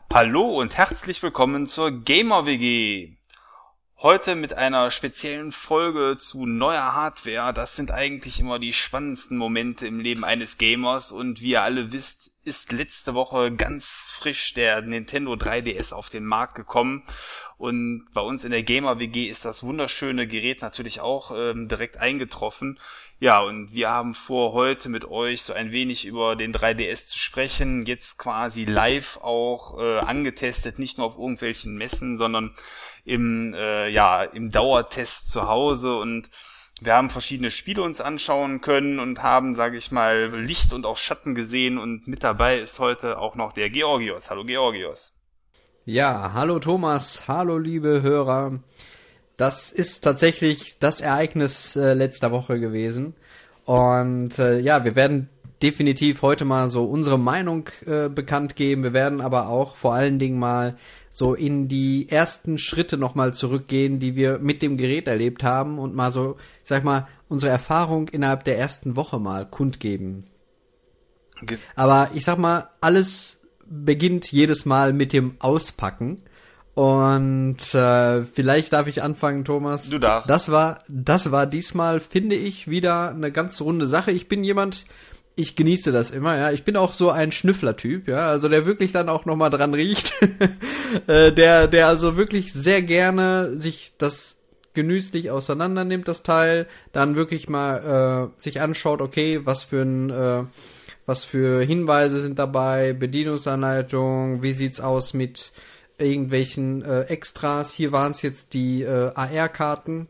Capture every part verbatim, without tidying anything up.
Hallo und herzlich willkommen zur Gamer-W G. Heute mit einer speziellen Folge zu neuer Hardware. Das sind eigentlich immer die spannendsten Momente im Leben eines Gamers und wie ihr alle wisst, ist letzte Woche ganz frisch der Nintendo drei D S auf den Markt gekommen und bei uns in der Gamer-W G ist das wunderschöne Gerät natürlich auch ähm, direkt eingetroffen. Ja, und wir haben vor, heute mit euch so ein wenig über den drei D S zu sprechen, jetzt quasi live auch äh, angetestet, nicht nur auf irgendwelchen Messen, sondern im äh, ja im Dauertest zu Hause, und wir haben verschiedene Spiele uns anschauen können und haben, sage ich mal, Licht und auch Schatten gesehen, und mit dabei ist heute auch noch der Georgios. Hallo Georgios. Ja, hallo Thomas, hallo liebe Hörer. Das ist tatsächlich das Ereignis äh, letzter Woche gewesen. Und äh, ja, wir werden definitiv heute mal so unsere Meinung äh, bekannt geben. Wir werden aber auch vor allen Dingen mal so in die ersten Schritte nochmal zurückgehen, die wir mit dem Gerät erlebt haben, und mal so, ich sag mal, unsere Erfahrung innerhalb der ersten Woche mal kundgeben. Okay. Aber ich sag mal, alles beginnt jedes Mal mit dem Auspacken. Und äh, vielleicht darf ich anfangen, Thomas. Du darfst. Das war, das war diesmal, finde ich, wieder eine ganz runde Sache. Ich bin jemand, ich genieße das immer, ja. Ich bin auch so ein Schnüffler-Typ, ja, also der wirklich dann auch nochmal dran riecht. äh, der, der also wirklich sehr gerne sich das genüsslich auseinander nimmt, das Teil, dann wirklich mal äh, sich anschaut, okay, was für ein, äh, was für Hinweise sind dabei, Bedienungsanleitung, wie sieht's aus mit irgendwelchen äh, Extras. Hier waren es jetzt die äh, A R-Karten,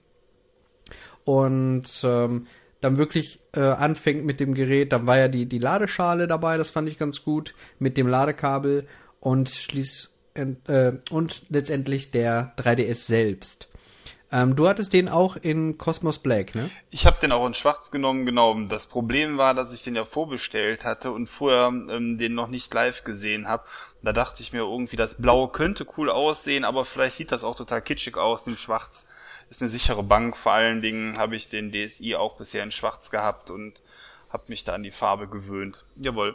und ähm, dann wirklich äh, anfängt mit dem Gerät. Dann war ja die die Ladeschale dabei, das fand ich ganz gut, mit dem Ladekabel, und schließ äh, und letztendlich der drei D S selbst. Ähm, du hattest den auch in Cosmos Black, ne? Ich habe den auch in Schwarz genommen, genau. Das Problem war, dass ich den ja vorbestellt hatte und vorher ähm, den noch nicht live gesehen habe. Da dachte ich mir irgendwie, das Blau könnte cool aussehen, aber vielleicht sieht das auch total kitschig aus. Im Schwarz ist eine sichere Bank. Vor allen Dingen habe ich den D S i auch bisher in Schwarz gehabt und habe mich da an die Farbe gewöhnt. Jawohl.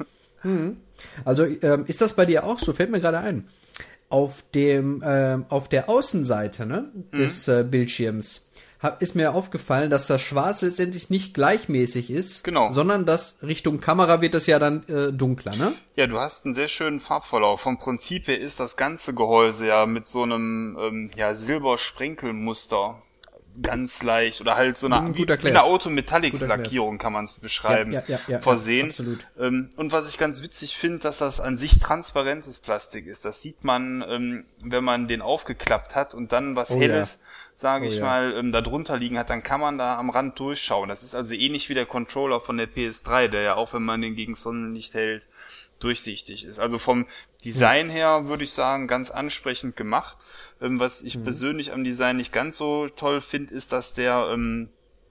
Hm. Also ähm, ist das bei dir auch so? Fällt mir gerade ein. Auf dem, äh, auf der Außenseite, ne, des mhm. äh, Bildschirms hab, ist mir aufgefallen, dass das Schwarz letztendlich nicht gleichmäßig ist, genau, sondern dass Richtung Kamera wird das ja dann äh, dunkler, ne? Ja, du hast einen sehr schönen Farbverlauf. Vom Prinzip her ist das ganze Gehäuse ja mit so einem ähm, ja Silbersprenkelmuster ganz leicht, oder halt so eine, mhm, wie, wie eine Autometallic-Lackierung kann man es beschreiben, ja, ja, ja, ja, versehen. Ja, absolut. Ähm, und was ich ganz witzig finde, dass das an sich transparentes Plastik ist. Das sieht man, ähm, wenn man den aufgeklappt hat und dann was oh, Helles, ja. sage oh, ich ja. mal, ähm, da drunter liegen hat, dann kann man da am Rand durchschauen. Das ist also ähnlich wie der Controller von der P S drei, der ja auch, wenn man den gegen Sonnenlicht hält, durchsichtig ist. Also vom Design mhm. her würde ich sagen, ganz ansprechend gemacht. Ähm, was ich mhm. persönlich am Design nicht ganz so toll finde, ist, dass der ähm,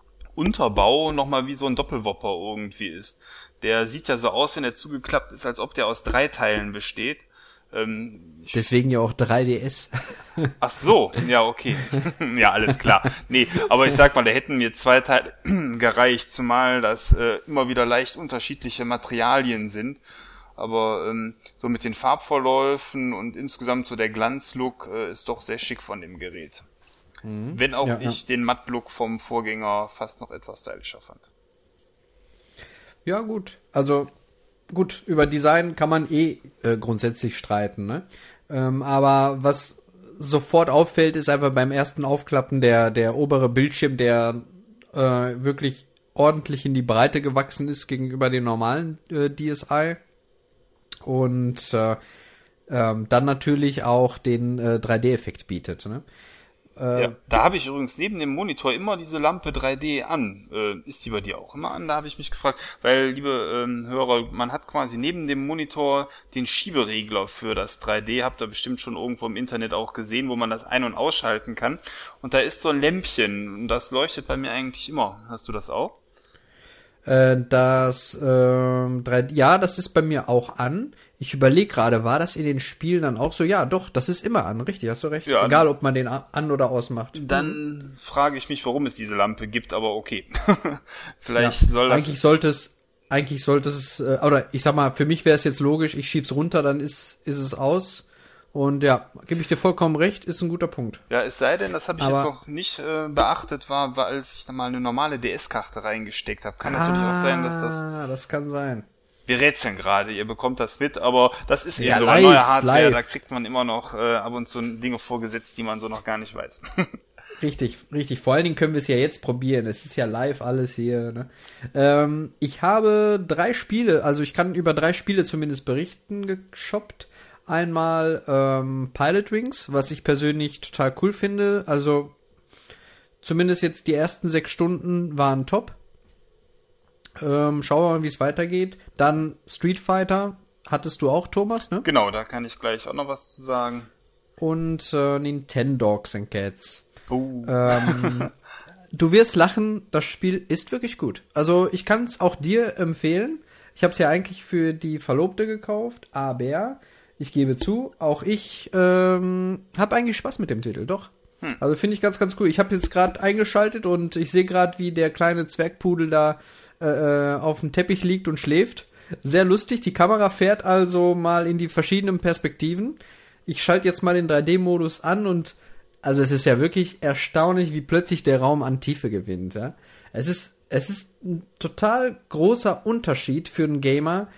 Unterbau nochmal wie so ein Doppelwopper irgendwie ist. Der sieht ja so aus, wenn er zugeklappt ist, als ob der aus drei Teilen besteht. Ähm, Deswegen ja auch drei D S. Ach so, ja, okay. Ja, alles klar. Nee, aber ich sag mal, da hätten mir zwei Teile gereicht, zumal das äh, immer wieder leicht unterschiedliche Materialien sind. Aber ähm, so mit den Farbverläufen und insgesamt so der Glanzlook äh, ist doch sehr schick von dem Gerät. Mhm. Wenn auch ja, ich ja. den Mattlook vom Vorgänger fast noch etwas stylischer fand. Ja, gut. Also gut, über Design kann man eh äh, grundsätzlich streiten, ne? Ähm, aber was sofort auffällt, ist einfach beim ersten Aufklappen der der obere Bildschirm, der äh, wirklich ordentlich in die Breite gewachsen ist gegenüber dem normalen äh, D S i. Und äh, ähm, dann natürlich auch den äh, drei D-Effekt bietet, ne? Äh, ja, da habe ich übrigens neben dem Monitor immer diese Lampe drei D an. Äh, ist die bei dir auch immer an? Da habe ich mich gefragt, weil, liebe ähm, Hörer, man hat quasi neben dem Monitor den Schieberegler für das drei D, habt ihr bestimmt schon irgendwo im Internet auch gesehen, wo man das ein- und ausschalten kann. Und da ist so ein Lämpchen, und das leuchtet bei mir eigentlich immer. Hast du das auch? Das, ähm, drei, ja, das ist bei mir auch an. Ich überlege gerade, war das in den Spielen dann auch so? Ja, doch, das ist immer an, richtig, hast du recht. Ja, egal, ob man den an- oder ausmacht. Dann mhm. frage ich mich, warum es diese Lampe gibt, aber okay. Vielleicht ja, soll das... Eigentlich sollte es eigentlich sollte es, äh, oder ich sag mal, für mich wäre es jetzt logisch, ich schieb's runter, dann ist, ist es aus. Und ja, gebe ich dir vollkommen recht, ist ein guter Punkt. Ja, es sei denn, das habe ich Aber, jetzt noch nicht äh, beachtet, war, war, als ich da mal eine normale D S-Karte reingesteckt habe. Kann natürlich ah, auch sein, dass das... Ah, das kann sein. Wir rätseln gerade, ihr bekommt das mit, aber das ist eben Ja, so live, bei neuer Hardware, live. da kriegt man immer noch äh, ab und zu Dinge vorgesetzt, die man so noch gar nicht weiß. Richtig, richtig. Vor allen Dingen können wir es ja jetzt probieren. Es ist ja live alles hier. Ne? Ähm, ich habe drei Spiele, also ich kann über drei Spiele zumindest berichten, geshoppt. Einmal ähm, Pilot Wings, was ich persönlich total cool finde. Also zumindest jetzt die ersten sechs Stunden waren top. Ähm, schauen wir mal, wie es weitergeht. Dann Street Fighter, hattest du auch, Thomas, ne? Genau, da kann ich gleich auch noch was zu sagen. Und äh, Nintendogs and Cats. Oh. Ähm, du wirst lachen, das Spiel ist wirklich gut. Also ich kann es auch dir empfehlen. Ich habe es ja eigentlich für die Verlobte gekauft, aber ich gebe zu, auch ich ähm, habe eigentlich Spaß mit dem Titel, doch. Hm. Also finde ich ganz, ganz cool. Ich habe jetzt gerade eingeschaltet und ich sehe gerade, wie der kleine Zwergpudel da äh, auf dem Teppich liegt und schläft. Sehr lustig. Die Kamera fährt also mal in die verschiedenen Perspektiven. Ich schalte jetzt mal den drei D-Modus an und also es ist ja wirklich erstaunlich, wie plötzlich der Raum an Tiefe gewinnt. Ja? Es ist, es ist ein total großer Unterschied für einen Gamer,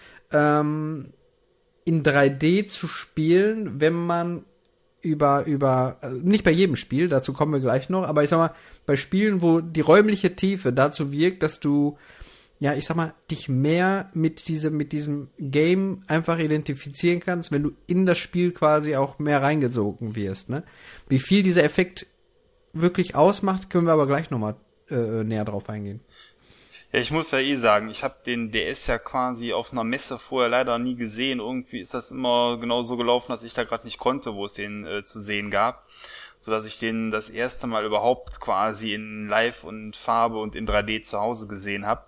ähm, in drei D zu spielen, wenn man über, über, also nicht bei jedem Spiel, dazu kommen wir gleich noch, aber ich sag mal, bei Spielen, wo die räumliche Tiefe dazu wirkt, dass du, ja, ich sag mal, dich mehr mit diesem, mit diesem Game einfach identifizieren kannst, wenn du in das Spiel quasi auch mehr reingesogen wirst, ne? Wie viel dieser Effekt wirklich ausmacht, können wir aber gleich nochmal äh, näher drauf eingehen. Ja, ich muss ja eh sagen, ich habe den D S ja quasi auf einer Messe vorher leider nie gesehen. Irgendwie ist das immer genau so gelaufen, dass ich da gerade nicht konnte, wo es den äh, zu sehen gab. Sodass ich den das erste Mal überhaupt quasi in Live und Farbe und in drei D zu Hause gesehen habe.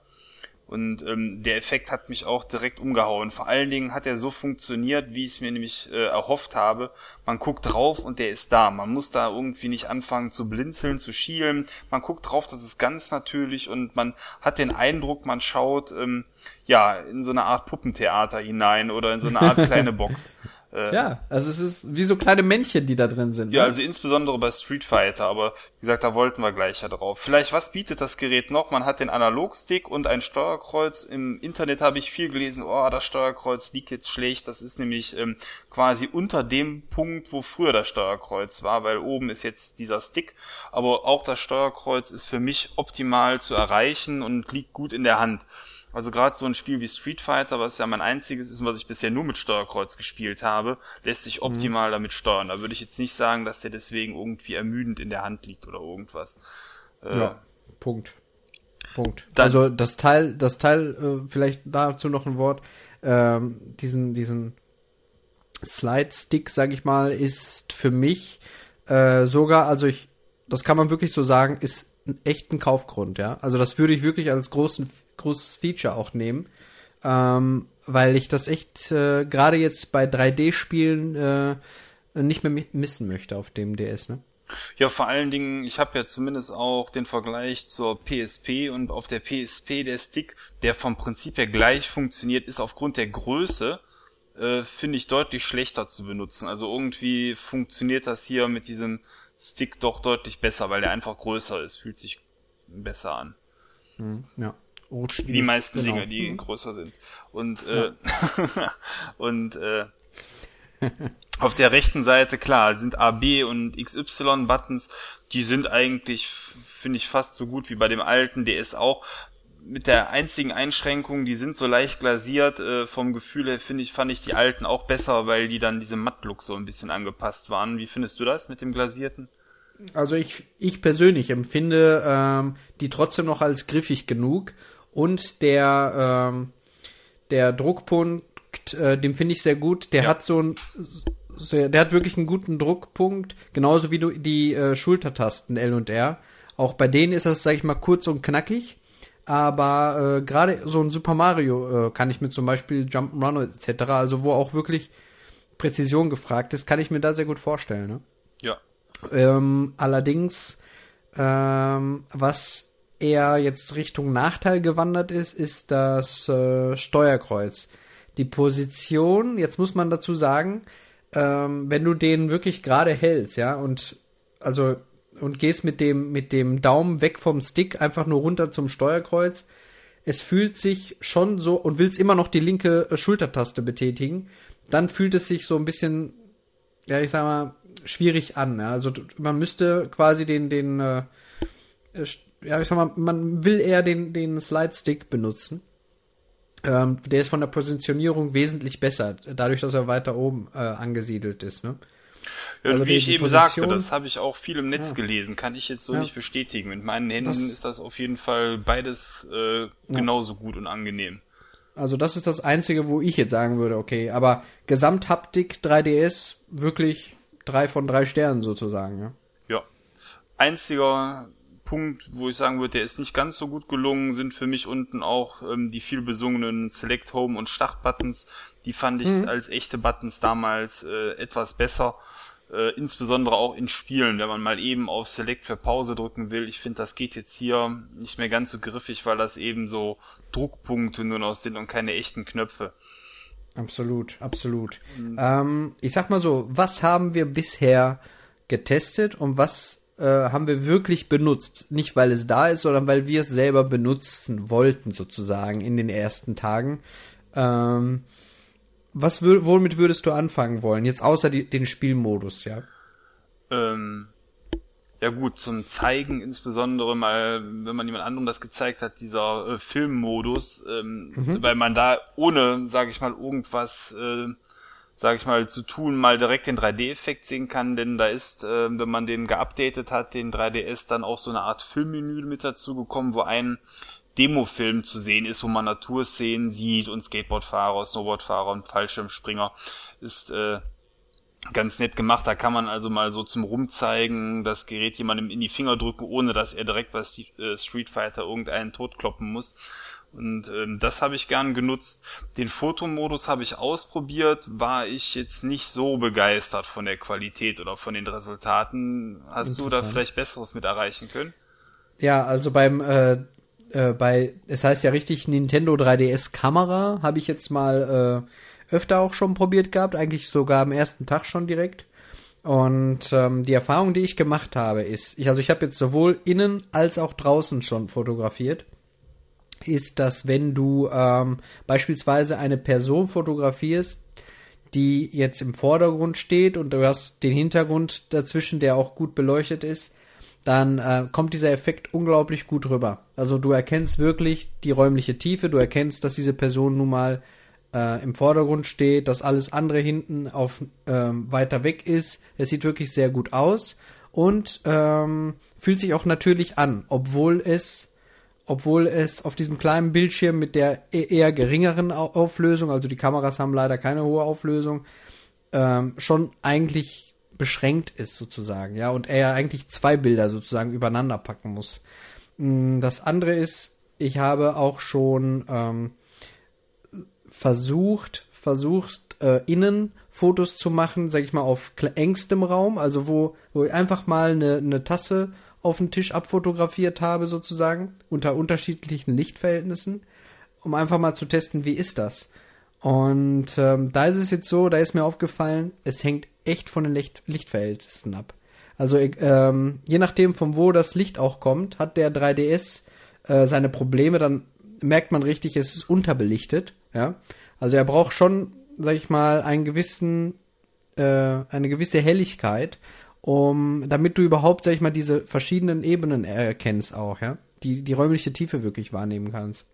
Und ähm, der Effekt hat mich auch direkt umgehauen. Vor allen Dingen hat er so funktioniert, wie ich es mir nämlich äh, erhofft habe. Man guckt drauf und der ist da. Man muss da irgendwie nicht anfangen zu blinzeln, zu schielen. Man guckt drauf, das ist ganz natürlich und man hat den Eindruck, man schaut ähm, ja in so eine Art Puppentheater hinein oder in so eine Art kleine Box. Ja, also es ist wie so kleine Männchen, die da drin sind. Ja, ne? also insbesondere bei Street Fighter, aber wie gesagt, da wollten wir gleich ja drauf. Vielleicht, was bietet das Gerät noch? Man hat den Analogstick und ein Steuerkreuz. Im Internet habe ich viel gelesen, oh, das Steuerkreuz liegt jetzt schlecht. Das ist nämlich ähm, quasi unter dem Punkt, wo früher das Steuerkreuz war, weil oben ist jetzt dieser Stick. Aber auch das Steuerkreuz ist für mich optimal zu erreichen und liegt gut in der Hand. Also gerade so ein Spiel wie Street Fighter, was ja mein einziges ist und was ich bisher nur mit Steuerkreuz gespielt habe, lässt sich optimal mhm. damit steuern. Da würde ich jetzt nicht sagen, dass der deswegen irgendwie ermüdend in der Hand liegt oder irgendwas. Äh, ja, Punkt. Punkt. Dann, also das Teil, das Teil, äh, vielleicht dazu noch ein Wort, ähm, diesen, diesen Slide-Stick, sag ich mal, ist für mich äh, sogar, also ich, das kann man wirklich so sagen, ist ein echten Kaufgrund, ja. Also das würde ich wirklich als großen großes Feature auch nehmen, ähm, weil ich das echt äh, gerade jetzt bei drei D-Spielen äh, nicht mehr missen möchte auf dem D S, ne? Ja, vor allen Dingen, ich habe ja zumindest auch den Vergleich zur P S P und auf der P S P der Stick, der vom Prinzip her gleich funktioniert, ist aufgrund der Größe, äh, finde ich, deutlich schlechter zu benutzen. Also irgendwie funktioniert das hier mit diesem Stick doch deutlich besser, weil der einfach größer ist, fühlt sich besser an. Hm, ja. Wie die meisten genau. Dinge, die mhm. größer sind. Und äh, ja. und äh, auf der rechten Seite, klar, sind A, B und X Y-Buttons, die sind eigentlich, finde ich, fast so gut wie bei dem alten D S auch. Mit der einzigen Einschränkung, die sind so leicht glasiert, äh, vom Gefühl her, finde ich, fand ich die alten auch besser, weil die dann diesem Matt-Look so ein bisschen angepasst waren. Wie findest du das mit dem Glasierten? Also ich, ich persönlich empfinde ähm, die trotzdem noch als griffig genug. Und der, ähm, der Druckpunkt, äh, den finde ich sehr gut. Der ja. hat so ein, sehr, der hat wirklich einen guten Druckpunkt. Genauso wie du die äh, Schultertasten L und R. Auch bei denen ist das, sag ich mal, kurz und knackig. Aber äh, gerade so ein Super Mario äh, kann ich mir zum Beispiel Jump'n'Run et cetera, also wo auch wirklich Präzision gefragt ist, kann ich mir da sehr gut vorstellen. Ne? Ja. Ähm, allerdings, ähm, was eher jetzt Richtung Nachteil gewandert ist, ist das äh, Steuerkreuz. Die Position, jetzt muss man dazu sagen, ähm, wenn du den wirklich gerade hältst, ja, und also und gehst mit dem mit dem Daumen weg vom Stick einfach nur runter zum Steuerkreuz, es fühlt sich schon so, und willst immer noch die linke äh, Schultertaste betätigen, dann fühlt es sich so ein bisschen, ja, ich sag mal, schwierig an. Ja? Also man müsste quasi den, den, äh, ja, ich sag mal, man will eher den, den Slide-Stick benutzen. Ähm, der ist von der Positionierung wesentlich besser, dadurch, dass er weiter oben äh, angesiedelt ist. Ne? Ja, und also wie die, ich die eben Position, sagte, das habe ich auch viel im Netz ja. gelesen, kann ich jetzt so ja. nicht bestätigen. Mit meinen Händen das, ist das auf jeden Fall beides äh, genauso ja. gut und angenehm. Also das ist das Einzige, wo ich jetzt sagen würde, okay, aber Gesamthaptik drei D S wirklich drei von drei Sternen sozusagen, ja. Ja. Einziger Punkt, wo ich sagen würde, der ist nicht ganz so gut gelungen, sind für mich unten auch ähm, die viel besungenen Select Home und Start-Buttons. Die fand ich mhm. als echte Buttons damals äh, etwas besser. Äh, insbesondere auch in Spielen, wenn man mal eben auf Select für Pause drücken will. Ich finde, das geht jetzt hier nicht mehr ganz so griffig, weil das eben so Druckpunkte nur noch sind und keine echten Knöpfe. Absolut, absolut. Mhm. Ähm, ich sag mal so, was haben wir bisher getestet und was äh, haben wir wirklich benutzt? Nicht, weil es da ist, sondern weil wir es selber benutzen wollten, sozusagen, in den ersten Tagen. Ähm, Was wür- womit würdest du anfangen wollen? Jetzt außer die, den Spielmodus, ja? Ähm, ja gut, zum Zeigen insbesondere mal, wenn man jemand anderem das gezeigt hat, dieser äh, Filmmodus, ähm, mhm. weil man da ohne, sage ich mal, irgendwas, äh, sage ich mal, zu tun, mal direkt den drei D-Effekt sehen kann, denn da ist, äh, wenn man den geupdatet hat, den drei D S, dann auch so eine Art Filmmenü mit dazu gekommen, wo ein Demofilm zu sehen ist, wo man Naturszenen sieht und Skateboardfahrer, Snowboardfahrer und Fallschirmspringer. Ist äh, ganz nett gemacht. Da kann man also mal so zum Rumzeigen das Gerät jemandem in die Finger drücken, ohne dass er direkt bei Street Fighter irgendeinen totkloppen muss. Und ähm, das habe ich gern genutzt. Den Fotomodus habe ich ausprobiert, war ich jetzt nicht so begeistert von der Qualität oder von den Resultaten. Hast du da vielleicht Besseres mit erreichen können? Ja, also beim äh Äh, bei, es heißt ja richtig Nintendo drei D S Kamera, habe ich jetzt mal äh, öfter auch schon probiert gehabt, eigentlich sogar am ersten Tag schon direkt. Und ähm, die Erfahrung, die ich gemacht habe, ist, ich, also ich habe jetzt sowohl innen als auch draußen schon fotografiert, ist, dass wenn du ähm, beispielsweise eine Person fotografierst, die jetzt im Vordergrund steht und du hast den Hintergrund dazwischen, der auch gut beleuchtet ist, dann äh, kommt dieser Effekt unglaublich gut rüber. Also du erkennst wirklich die räumliche Tiefe, du erkennst, dass diese Person nun mal äh, im Vordergrund steht, dass alles andere hinten auf ähm, weiter weg ist. Es sieht wirklich sehr gut aus und ähm, fühlt sich auch natürlich an, obwohl es obwohl es auf diesem kleinen Bildschirm mit der eher geringeren Auflösung, also die Kameras haben leider keine hohe Auflösung, ähm, schon eigentlich beschränkt ist sozusagen, ja, und er eigentlich zwei Bilder sozusagen übereinander packen muss. Das andere ist, ich habe auch schon ähm, versucht, versucht, äh, innen Fotos zu machen, sag ich mal, auf engstem Raum, also wo, wo ich einfach mal eine, eine Tasse auf den Tisch abfotografiert habe sozusagen, unter unterschiedlichen Lichtverhältnissen, um einfach mal zu testen, wie ist das? Und ähm, da ist es jetzt so, da ist mir aufgefallen, es hängt echt von den Licht- Lichtverhältnissen ab. Also ähm, je nachdem, von wo das Licht auch kommt, hat der drei D S äh, seine Probleme, dann merkt man richtig, es ist unterbelichtet. Ja, also er braucht schon, sag ich mal, einen gewissen, äh, eine gewisse Helligkeit, um, damit du überhaupt, sag ich mal, diese verschiedenen Ebenen erkennst auch, ja, die die räumliche Tiefe wirklich wahrnehmen kannst.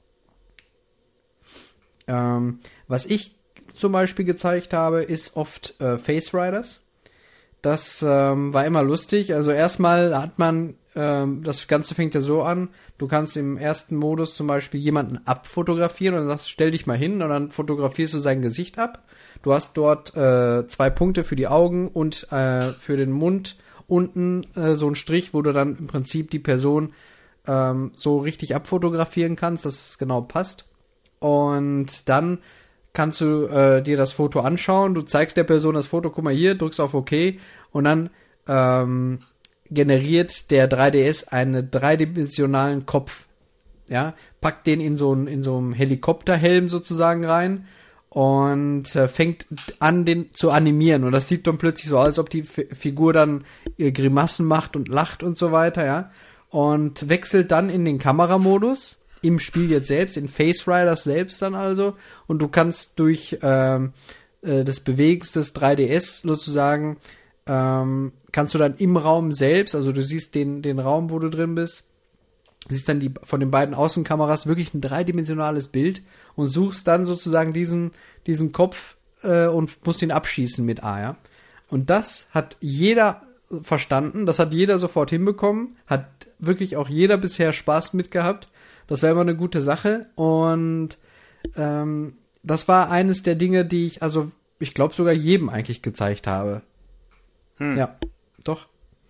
Ähm, was ich zum Beispiel gezeigt habe, ist oft äh, Face Riders. Das ähm, war immer lustig. Also erstmal hat man, ähm, das Ganze fängt ja so an, du kannst im ersten Modus zum Beispiel jemanden abfotografieren und dann sagst, stell dich mal hin und dann fotografierst du sein Gesicht ab. Du hast dort äh, zwei Punkte für die Augen und äh, für den Mund unten äh, so einen Strich, wo du dann im Prinzip die Person ähm, so richtig abfotografieren kannst, dass es genau passt. Und dann kannst du äh, dir das Foto anschauen, du zeigst der Person das Foto, guck mal hier, drückst auf OK und dann ähm, generiert der drei D S einen dreidimensionalen Kopf. Ja, packt den in so einen, in so einem Helikopterhelm sozusagen rein und äh, fängt an, den zu animieren. Und das sieht dann plötzlich so aus, als ob die F- Figur dann äh, Grimassen macht und lacht und so weiter, ja. Und wechselt dann in den Kameramodus, im Spiel jetzt selbst, in Face Riders selbst dann also. Und du kannst durch ähm, äh, das Bewegens des drei D S sozusagen, ähm, kannst du dann im Raum selbst, also du siehst den, den Raum, wo du drin bist, siehst dann die von den beiden Außenkameras wirklich ein dreidimensionales Bild und suchst dann sozusagen diesen, diesen Kopf äh, und musst ihn abschießen mit A, ja. Und das hat jeder verstanden, das hat jeder sofort hinbekommen, hat wirklich auch jeder bisher Spaß mit gehabt. Das war immer eine gute Sache und ähm, das war eines der Dinge, die ich, also ich glaube sogar jedem eigentlich gezeigt habe. Hm. Ja, doch.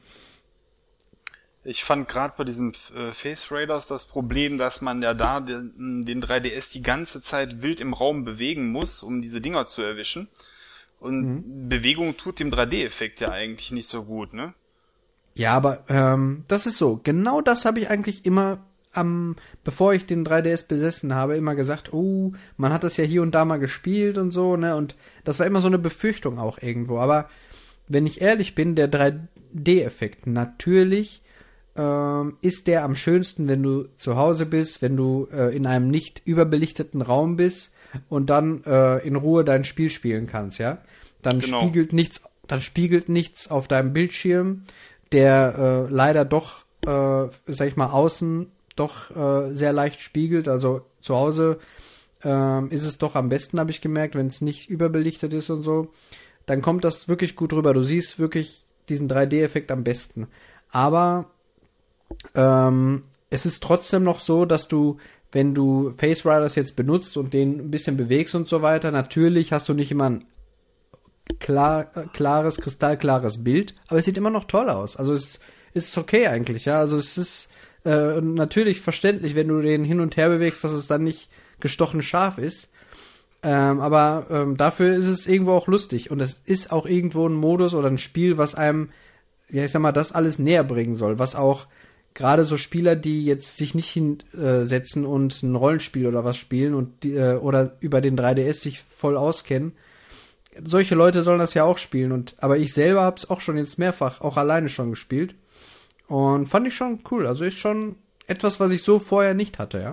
Ich fand gerade bei diesem äh, Face Raiders das Problem, dass man ja da den, den drei D S die ganze Zeit wild im Raum bewegen muss, um diese Dinger zu erwischen. Und mhm. Bewegung tut dem drei D-Effekt ja eigentlich nicht so gut, ne? Ja, aber ähm, das ist so. Genau das habe ich eigentlich immer, am, bevor ich den drei D S besessen habe, immer gesagt, oh, man hat das ja hier und da mal gespielt und so, ne? Und das war immer so eine Befürchtung auch irgendwo. Aber wenn ich ehrlich bin, der drei D-Effekt, natürlich ähm, ist der am schönsten, wenn du zu Hause bist, wenn du äh, in einem nicht überbelichteten Raum bist und dann äh, in Ruhe dein Spiel spielen kannst, ja. Dann genau. spiegelt nichts, dann spiegelt nichts auf deinem Bildschirm, der äh, leider doch, äh, sag ich mal, außen doch äh, sehr leicht spiegelt. Also zu Hause äh, ist es doch am besten, habe ich gemerkt, wenn es nicht überbelichtet ist und so. Dann kommt das wirklich gut rüber. Du siehst wirklich diesen drei D-Effekt am besten. Aber ähm, es ist trotzdem noch so, dass du, wenn du Face Riders jetzt benutzt und den ein bisschen bewegst und so weiter, natürlich hast du nicht immer ein klar, klares, kristallklares Bild, aber es sieht immer noch toll aus. Also es ist okay eigentlich, ja. Also es ist äh, natürlich verständlich, wenn du den hin und her bewegst, dass es dann nicht gestochen scharf ist. Ähm, aber ähm, dafür ist es irgendwo auch lustig. Und es ist auch irgendwo ein Modus oder ein Spiel, was einem, ja, ich sag mal, das alles näher bringen soll. Was auch gerade so Spieler, die jetzt sich nicht hinsetzen und ein Rollenspiel oder was spielen und die, äh, oder über den drei D S sich voll auskennen, solche Leute sollen das ja auch spielen. Und aber ich selber hab's auch schon jetzt mehrfach, auch alleine schon gespielt. Und fand ich schon cool. Also ist schon etwas, was ich so vorher nicht hatte, ja.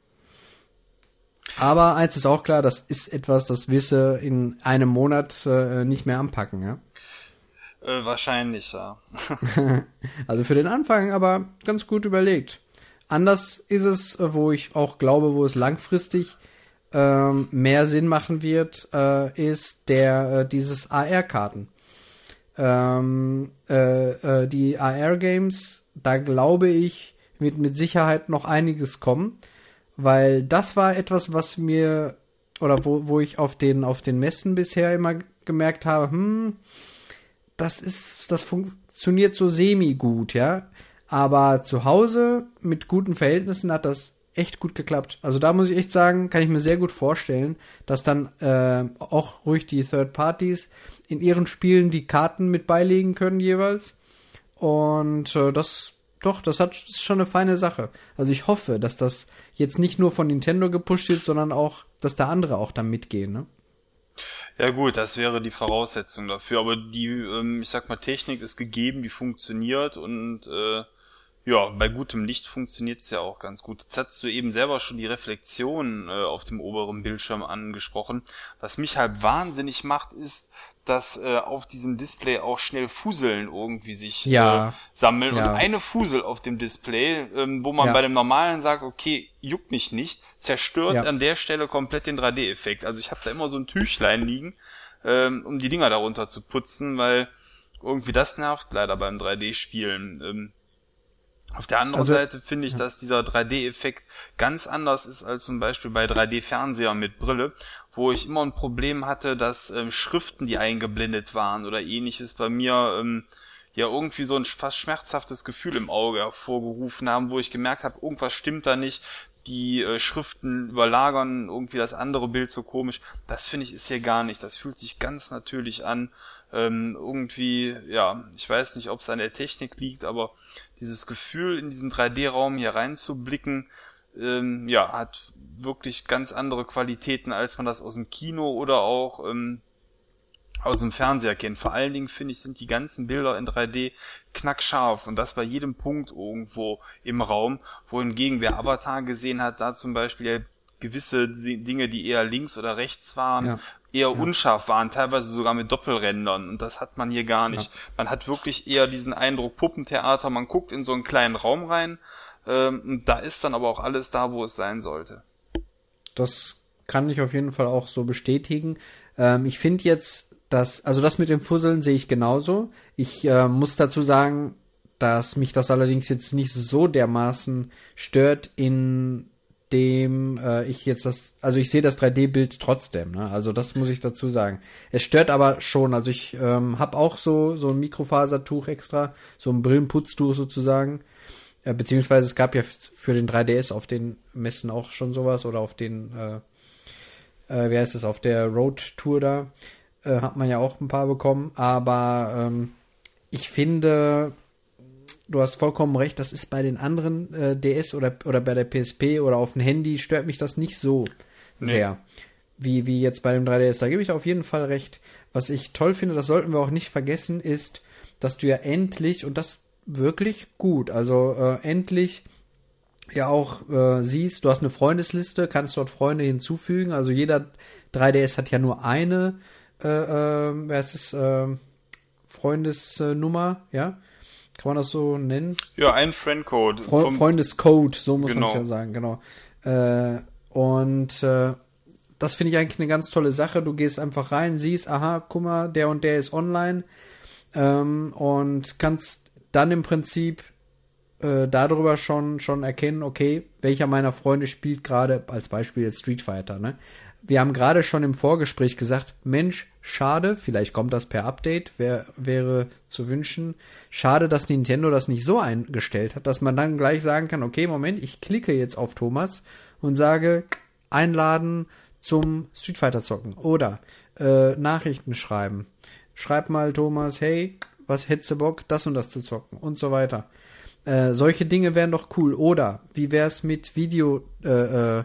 Aber eins ist auch klar, das ist etwas, das wisse in einem Monat äh, nicht mehr anpacken, ja. Äh, wahrscheinlich, ja. Also für den Anfang aber ganz gut überlegt. Anders ist es, wo ich auch glaube, wo es langfristig ähm, mehr Sinn machen wird, äh, ist der äh, dieses A R-Karten. Ähm, äh, äh, die A R-Games, da glaube ich, wird mit Sicherheit noch einiges kommen. Weil das war etwas, was mir, oder wo, wo ich auf den, auf den Messen bisher immer gemerkt habe, hm, das ist, das funktioniert so semi-gut, ja. Aber zu Hause mit guten Verhältnissen hat das echt gut geklappt. Also da muss ich echt sagen, kann ich mir sehr gut vorstellen, dass dann äh, auch ruhig die Third Parties in ihren Spielen die Karten mit beilegen können jeweils. Und äh, das, doch, das hat das ist schon eine feine Sache. Also ich hoffe, dass das jetzt nicht nur von Nintendo gepusht wird, sondern auch, dass da andere auch da mitgehen, ne? Ja gut, das wäre die Voraussetzung dafür, aber die, ähm, ich sag mal, Technik ist gegeben, die funktioniert und äh, ja, bei gutem Licht funktioniert's ja auch ganz gut. Jetzt hast du eben selber schon die Reflexion äh, auf dem oberen Bildschirm angesprochen. Was mich halt wahnsinnig macht, ist, dass äh, auf diesem Display auch schnell Fuseln irgendwie sich ja. äh, sammeln. Ja. Und eine Fusel auf dem Display, ähm, wo man ja. bei dem normalen sagt, okay, juckt mich nicht, zerstört ja. an der Stelle komplett den drei D-Effekt. Also ich habe da immer so ein Tüchlein liegen, ähm, um die Dinger darunter zu putzen, weil irgendwie das nervt leider beim drei D-Spielen. Ähm, auf der anderen also, Seite finde ich, ja. dass dieser drei D-Effekt ganz anders ist als zum Beispiel bei drei D-Fernsehern mit Brille, wo ich immer ein Problem hatte, dass ähm, Schriften, die eingeblendet waren oder ähnliches, bei mir ähm, ja irgendwie so ein fast schmerzhaftes Gefühl im Auge hervorgerufen haben, wo ich gemerkt habe, irgendwas stimmt da nicht. die äh, Schriften überlagern irgendwie das andere Bild so komisch. Das finde ich ist hier gar nicht. Das fühlt sich ganz natürlich an. Ähm, irgendwie, ja, ich weiß nicht, ob es an der Technik liegt, aber dieses Gefühl, in diesen drei D-Raum hier reinzublicken, ähm, ja, hat wirklich ganz andere Qualitäten, als man das aus dem Kino oder auch ähm, aus dem Fernseher kennt. Vor allen Dingen, finde ich, sind die ganzen Bilder in drei D knackscharf und das bei jedem Punkt irgendwo im Raum, wohingegen wer Avatar gesehen hat, da zum Beispiel ja gewisse Dinge, die eher links oder rechts waren, ja. eher ja. unscharf waren, teilweise sogar mit Doppelrändern und das hat man hier gar nicht. Ja. Man hat wirklich eher diesen Eindruck Puppentheater, man guckt in so einen kleinen Raum rein ähm, und da ist dann aber auch alles da, wo es sein sollte. Das kann ich auf jeden Fall auch so bestätigen. Ähm, ich finde jetzt, dass, also das mit dem Fusseln sehe ich genauso. Ich äh, muss dazu sagen, dass mich das allerdings jetzt nicht so dermaßen stört, in dem äh, ich jetzt das, also ich sehe das drei D-Bild trotzdem, ne? Also das muss ich dazu sagen. Es stört aber schon, also ich ähm, habe auch so so ein Mikrofasertuch extra, so ein Brillenputztuch sozusagen, äh, beziehungsweise es gab ja für den drei D S auf den Messen auch schon sowas oder auf den, äh, äh, wie heißt es, auf der Road-Tour da, äh, hat man ja auch ein paar bekommen, aber ähm, ich finde, du hast vollkommen recht, das ist bei den anderen äh, D S oder oder bei der P S P oder auf dem Handy stört mich das nicht so nee. sehr, wie wie jetzt bei dem drei D S. Da gebe ich auf jeden Fall recht. Was ich toll finde, das sollten wir auch nicht vergessen, ist, dass du ja endlich, und das wirklich gut, also äh, endlich ja auch äh, siehst, du hast eine Freundesliste, kannst dort Freunde hinzufügen, also jeder drei D S hat ja nur eine äh, äh, wer ist es, äh, Freundesnummer, ja? Kann man das so nennen? Ja, ein Friendcode. Fre- Freundescode, so muss genau. man es ja sagen, genau. Äh, und äh, das finde ich eigentlich eine ganz tolle Sache. Du gehst einfach rein, siehst, aha, guck mal, der und der ist online ähm, und kannst dann im Prinzip äh, darüber schon schon erkennen, okay, welcher meiner Freunde spielt gerade, als Beispiel jetzt Street Fighter, ne? Wir haben gerade schon im Vorgespräch gesagt, Mensch, schade, vielleicht kommt das per Update, wär, wäre zu wünschen. Schade, dass Nintendo das nicht so eingestellt hat, dass man dann gleich sagen kann, okay, Moment, ich klicke jetzt auf Thomas und sage, einladen zum Street Fighter zocken oder äh, Nachrichten schreiben. Schreib mal Thomas, hey, was hättest du Bock, das und das zu zocken und so weiter. Äh, solche Dinge wären doch cool. Oder wie wär's mit Video äh, äh,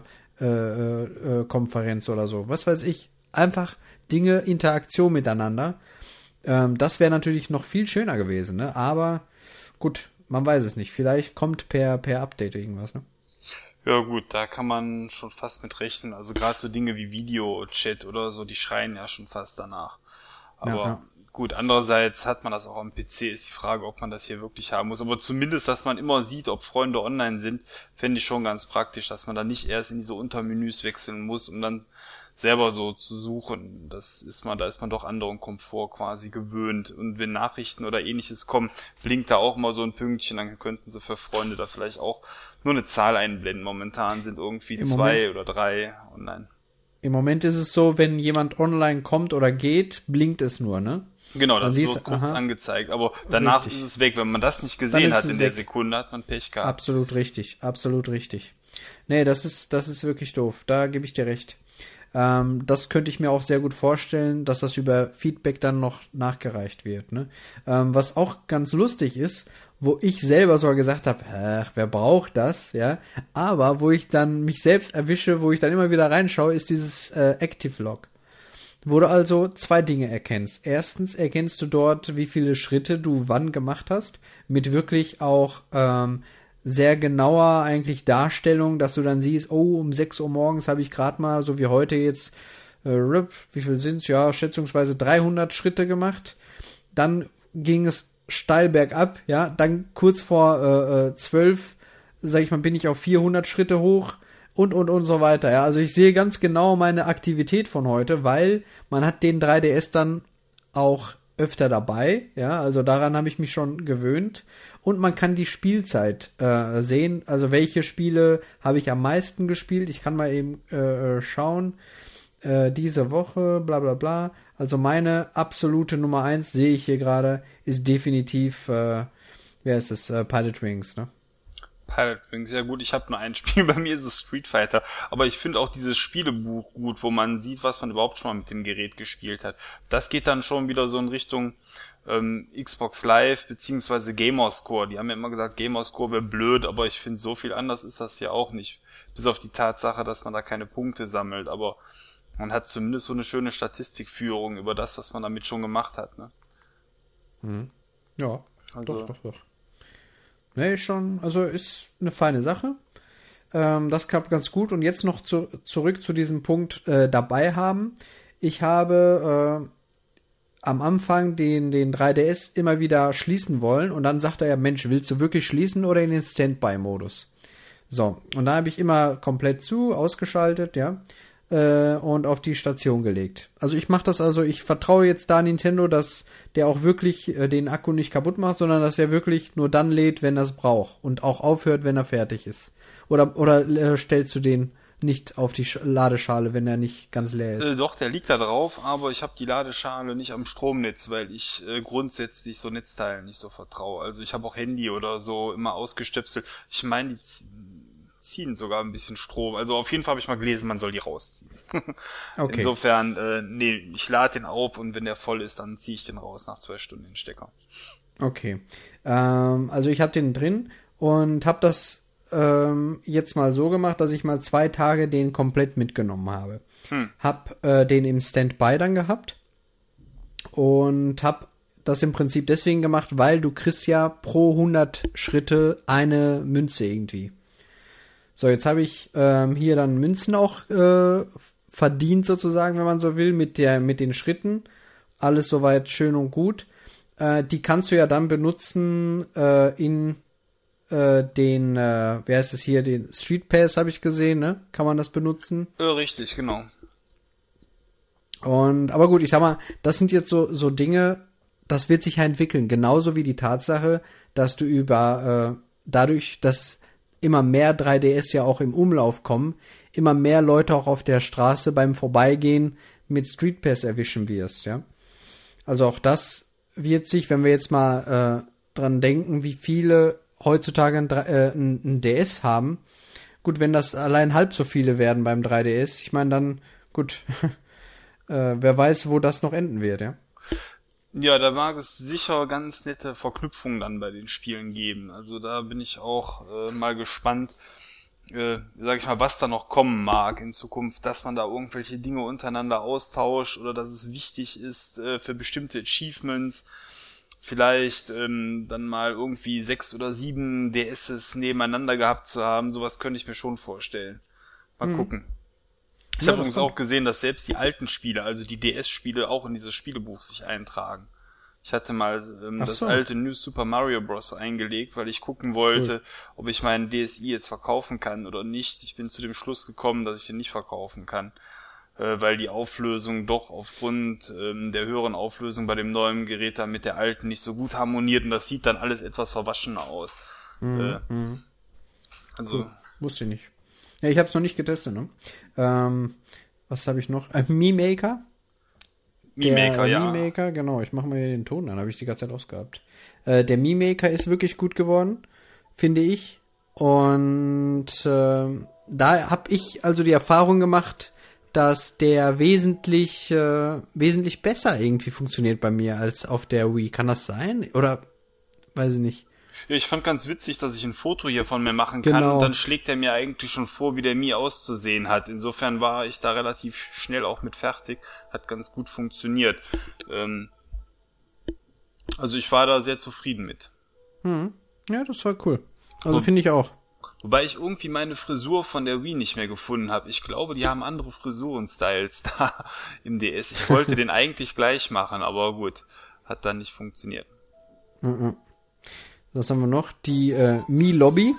Äh, äh, Konferenz oder so. Was weiß ich. Einfach Dinge, Interaktion miteinander. Ähm, das wäre natürlich noch viel schöner gewesen, ne? Aber gut, man weiß es nicht. Vielleicht kommt per, per Update irgendwas, ne? Ja gut, da kann man schon fast mit rechnen. Also gerade so Dinge wie Video-Chat oder so, die schreien ja schon fast danach. Aber ja, ja. Gut, andererseits hat man das auch am P C, ist die Frage, ob man das hier wirklich haben muss. Aber zumindest, dass man immer sieht, ob Freunde online sind, fände ich schon ganz praktisch, dass man da nicht erst in diese Untermenüs wechseln muss, um dann selber so zu suchen. Das ist man, da ist man doch anderen Komfort quasi gewöhnt. Und wenn Nachrichten oder ähnliches kommen, blinkt da auch mal so ein Pünktchen, dann könnten sie für Freunde da vielleicht auch nur eine Zahl einblenden. Momentan sind irgendwie Im zwei Moment, oder drei online. Im Moment ist es so, wenn jemand online kommt oder geht, blinkt es nur, ne? Genau, das wird kurz aha, angezeigt, aber danach richtig. Ist es weg. Wenn man das nicht gesehen hat in der weg. Sekunde, hat man Pech gehabt. Absolut richtig, absolut richtig. Nee, das ist, das ist wirklich doof, da gebe ich dir recht. Ähm, das könnte ich mir auch sehr gut vorstellen, dass das über Feedback dann noch nachgereicht wird, ne? Ähm, was auch ganz lustig ist, wo ich selber sogar gesagt habe, ach, wer braucht das, ja? Aber wo ich dann mich selbst erwische, wo ich dann immer wieder reinschaue, ist dieses äh, Active Log. Wo du also zwei Dinge erkennst. Erstens erkennst du dort, wie viele Schritte du wann gemacht hast, mit wirklich auch ähm, sehr genauer eigentlich Darstellung, dass du dann siehst, oh, um sechs Uhr morgens habe ich gerade mal, so wie heute jetzt, äh, wie viel sind's? Ja, schätzungsweise dreihundert Schritte gemacht. Dann ging es steil bergab, ja, dann kurz vor zwölf, äh, sag ich mal, bin ich auf vierhundert Schritte hoch. Und, und, und so weiter, ja. Also ich sehe ganz genau meine Aktivität von heute, weil man hat den drei D S dann auch öfter dabei, ja. Also daran habe ich mich schon gewöhnt. Und man kann die Spielzeit äh, sehen. Also welche Spiele habe ich am meisten gespielt. Ich kann mal eben äh, schauen. Äh, diese Woche, bla bla bla. Also meine absolute Nummer eins, sehe ich hier gerade, ist definitiv, äh, wer ist es? Äh, Pilot Wings, ne? Pilot Wing, sehr gut. Ich habe nur ein Spiel, bei mir ist es Street Fighter. Aber ich finde auch dieses Spielebuch gut, wo man sieht, was man überhaupt schon mal mit dem Gerät gespielt hat. Das geht dann schon wieder so in Richtung ähm, Xbox Live beziehungsweise Gamerscore. Die haben ja immer gesagt, Gamerscore wäre blöd, aber ich finde, so viel anders ist das ja auch nicht. Bis auf die Tatsache, dass man da keine Punkte sammelt. Aber man hat zumindest so eine schöne Statistikführung über das, was man damit schon gemacht hat, ne? Mhm. Ja, also, doch, doch, doch. Nee, schon, also ist eine feine Sache. Ähm, das klappt ganz gut. Und jetzt noch zu, zurück zu diesem Punkt äh, dabei haben. Ich habe äh, am Anfang den, den drei D S immer wieder schließen wollen. Und dann sagt er ja, Mensch, willst du wirklich schließen oder in den Standby-Modus? So, und da habe ich immer komplett zu, ausgeschaltet, ja. Und auf die Station gelegt. Also ich mache das also, ich vertraue jetzt da Nintendo, dass der auch wirklich äh, den Akku nicht kaputt macht, sondern dass er wirklich nur dann lädt, wenn er es braucht und auch aufhört, wenn er fertig ist. Oder oder äh, stellst du den nicht auf die Sch- Ladeschale, wenn er nicht ganz leer ist? Äh, doch, der liegt da drauf, aber ich habe die Ladeschale nicht am Stromnetz, weil ich äh, grundsätzlich so Netzteilen nicht so vertraue. Also ich habe auch Handy oder so immer ausgestöpselt. Ich meine, die z- ziehen sogar ein bisschen Strom. Also auf jeden Fall habe ich mal gelesen, man soll die rausziehen. Okay. Insofern, äh, nee, ich lade den auf und wenn der voll ist, dann ziehe ich den raus nach zwei Stunden den Stecker. Okay. Ähm, also ich habe den drin und habe das ähm, jetzt mal so gemacht, dass ich mal zwei Tage den komplett mitgenommen habe. Hm. Hab äh, den im Standby dann gehabt und hab das im Prinzip deswegen gemacht, weil du kriegst ja pro hundert Schritte eine Münze irgendwie. So, jetzt habe ich ähm, hier dann Münzen auch äh, verdient sozusagen, wenn man so will, mit der mit den Schritten. Alles soweit schön und gut. Äh, die kannst du ja dann benutzen äh, in äh, den, äh, wer ist es hier, den Street Pass habe ich gesehen, ne? Kann man das benutzen? Äh, richtig, genau. Und, aber gut, ich sag mal, das sind jetzt so, so Dinge, das wird sich ja entwickeln. Genauso wie die Tatsache, dass du über, äh, dadurch, dass immer mehr drei D S ja auch im Umlauf kommen, immer mehr Leute auch auf der Straße beim Vorbeigehen mit Street Pass erwischen wirst, ja. Also auch das wird sich, wenn wir jetzt mal äh, dran denken, wie viele heutzutage ein, äh, ein, ein D S haben. Gut, wenn das allein halb so viele werden beim drei D S, ich meine dann, gut, äh, wer weiß, wo das noch enden wird, ja. Ja, da mag es sicher ganz nette Verknüpfungen dann bei den Spielen geben. Also da bin ich auch äh, mal gespannt, äh, sag ich mal, was da noch kommen mag in Zukunft, dass man da irgendwelche Dinge untereinander austauscht oder dass es wichtig ist äh, für bestimmte Achievements, vielleicht ähm, dann mal irgendwie sechs oder sieben D S nebeneinander gehabt zu haben. Sowas könnte ich mir schon vorstellen. Mal mhm. gucken. Ich ja, habe übrigens kommt. auch gesehen, dass selbst die alten Spiele, also die D S-Spiele, auch in dieses Spielebuch sich eintragen. Ich hatte mal ähm, das so. alte New Super Mario Bros. Eingelegt, weil ich gucken wollte, cool. ob ich meinen D S i jetzt verkaufen kann oder nicht. Ich bin zu dem Schluss gekommen, dass ich den nicht verkaufen kann, äh, weil die Auflösung doch aufgrund ähm, der höheren Auflösung bei dem neuen Gerät dann mit der alten nicht so gut harmoniert und das sieht dann alles etwas verwaschener aus. Mhm. Äh, also cool. Wusste ich nicht. Ja, ich habe es noch nicht getestet, ne? Ähm, was habe ich noch? Äh, Mi Maker. Mi Maker, ja. Mi Maker, genau. Ich mache mal hier den Ton an, habe ich die ganze Zeit ausgehabt. Äh, der Mi Maker ist wirklich gut geworden, finde ich. Und äh, da habe ich also die Erfahrung gemacht, dass der wesentlich äh, wesentlich besser irgendwie funktioniert bei mir als auf der Wii. Kann das sein? Oder weiß ich nicht. Ja, ich fand ganz witzig, dass ich ein Foto hier von mir machen kann genau. und dann schlägt er mir eigentlich schon vor, wie der Mi auszusehen hat. Insofern war ich da relativ schnell auch mit fertig. Hat ganz gut funktioniert. Ähm, also ich war da sehr zufrieden mit. Hm. Ja, das war cool. Also finde ich auch. Wobei ich irgendwie meine Frisur von der Wii nicht mehr gefunden habe. Ich glaube, die haben andere Frisurenstyles da im D S. Ich wollte den eigentlich gleich machen, aber gut, hat dann nicht funktioniert. Mhm. Was haben wir noch? Die äh, Mi Lobby.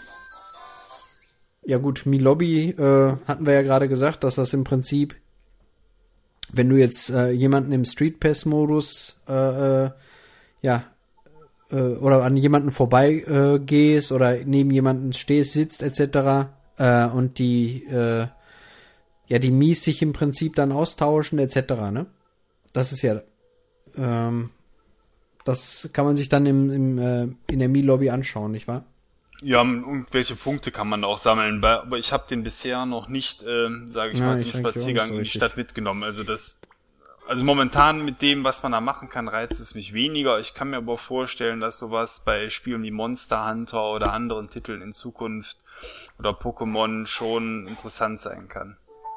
Ja gut, Mi Lobby äh, hatten wir ja gerade gesagt, dass das im Prinzip, wenn du jetzt äh, jemanden im Street Pass Modus äh, äh, ja äh, oder an jemanden vorbei äh, gehst oder neben jemanden stehst, sitzt et cetera äh, und die äh, ja die Mies sich im Prinzip dann austauschen et cetera. Ne? Das ist ja ähm, das kann man sich dann im, im, äh, in der Mi-Lobby anschauen, nicht wahr? Ja, irgendwelche Punkte kann man auch sammeln, aber ich habe den bisher noch nicht, äh, sage ich Ja, mal, ich zum eigentlich auch Spaziergang nicht so in die richtig. Stadt mitgenommen. Also das, also momentan mit dem, was man da machen kann, reizt es mich weniger. Ich kann mir aber vorstellen, dass sowas bei Spielen wie Monster Hunter oder anderen Titeln in Zukunft oder Pokémon schon interessant sein kann.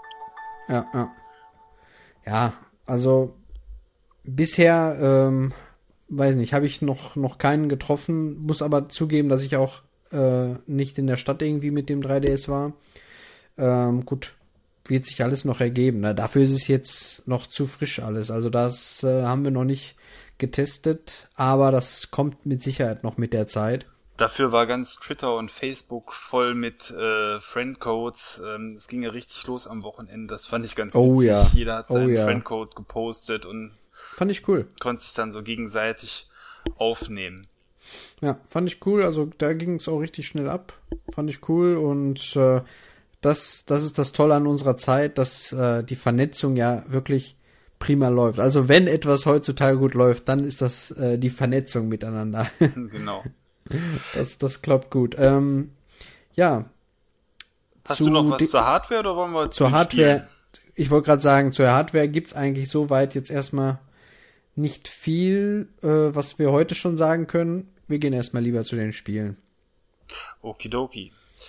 Ja, ja. Ja, also bisher, ähm, weiß nicht, habe ich noch, noch keinen getroffen, muss aber zugeben, dass ich auch äh, nicht in der Stadt irgendwie mit dem drei D S war. Ähm, gut, wird sich alles noch ergeben. Ne? Dafür ist es jetzt noch zu frisch alles. Also das äh, haben wir noch nicht getestet, aber das kommt mit Sicherheit noch mit der Zeit. Dafür war ganz Twitter und Facebook voll mit äh, Friendcodes. Ähm, es ging ja richtig los am Wochenende. Das fand ich ganz Oh witzig. ja. Jeder hat Oh seinen ja. Friendcode gepostet und Fand ich cool. konnte sich dann so gegenseitig aufnehmen. Ja, fand ich cool. Also da ging es auch richtig schnell ab. Fand ich cool und äh, das, das ist das Tolle an unserer Zeit, dass äh, die Vernetzung ja wirklich prima läuft. Also wenn etwas heutzutage gut läuft, dann ist das äh, die Vernetzung miteinander. Genau. Das, das klappt gut. Ähm, ja. Hast zu du noch was di- zur Hardware oder wollen wir Zur den Hardware, Spielen? ich wollte gerade sagen, zur Hardware gibt's eigentlich soweit jetzt erstmal nicht viel, äh, was wir heute schon sagen können. Wir gehen erstmal lieber zu den Spielen. Okidoki.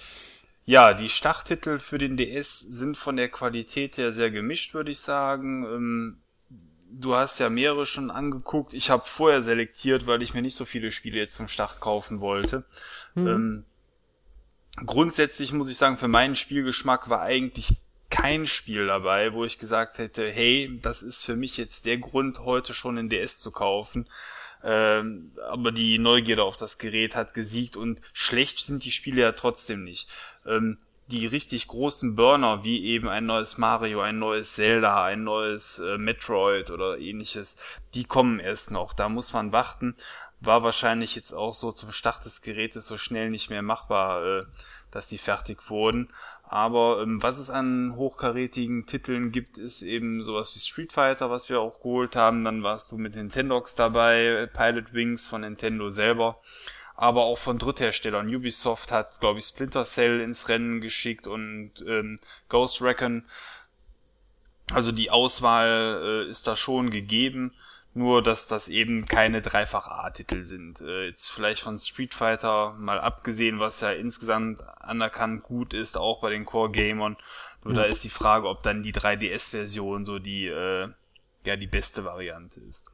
Ja, die Starttitel für den D S sind von der Qualität her sehr gemischt, würde ich sagen. Ähm, du hast ja mehrere schon angeguckt. Ich habe vorher selektiert, weil ich mir nicht so viele Spiele jetzt zum Start kaufen wollte. Mhm. Ähm, grundsätzlich muss ich sagen, für meinen Spielgeschmack war eigentlich kein Spiel dabei, wo ich gesagt hätte, hey, das ist für mich jetzt der Grund, heute schon einen D S zu kaufen. Ähm, aber die Neugierde auf das Gerät hat gesiegt und schlecht sind die Spiele ja trotzdem nicht. Ähm, die richtig großen Burner, wie eben ein neues Mario, ein neues Zelda, ein neues äh, Metroid oder ähnliches, die kommen erst noch. Da muss man warten. War wahrscheinlich jetzt auch so zum Start des Gerätes so schnell nicht mehr machbar, äh, dass die fertig wurden. Aber ähm, was es an hochkarätigen Titeln gibt, ist eben sowas wie Street Fighter, was wir auch geholt haben. Dann warst du mit Nintendox dabei, Pilot Wings von Nintendo selber, aber auch von Drittherstellern. Ubisoft hat, glaube ich, Splinter Cell ins Rennen geschickt und ähm, Ghost Recon. Also die Auswahl äh, ist da schon gegeben. Nur, dass das eben keine Dreifach-A-Titel sind. Äh, jetzt vielleicht von Street Fighter mal abgesehen, was ja insgesamt anerkannt gut ist, auch bei den Core-Gamern. Nur Ja. da ist die Frage, ob dann die drei D S-Version so die, äh, ja, die beste Variante ist.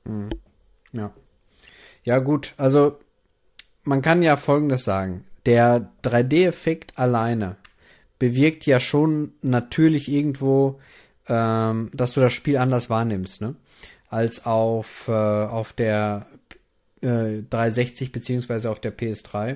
Ja. Ja, gut, also man kann ja Folgendes sagen. Der drei D-Effekt alleine bewirkt ja schon natürlich irgendwo, ähm, dass du das Spiel anders wahrnimmst, ne? Als auf, äh, auf der äh, dreihundertsechzig beziehungsweise auf der P S drei.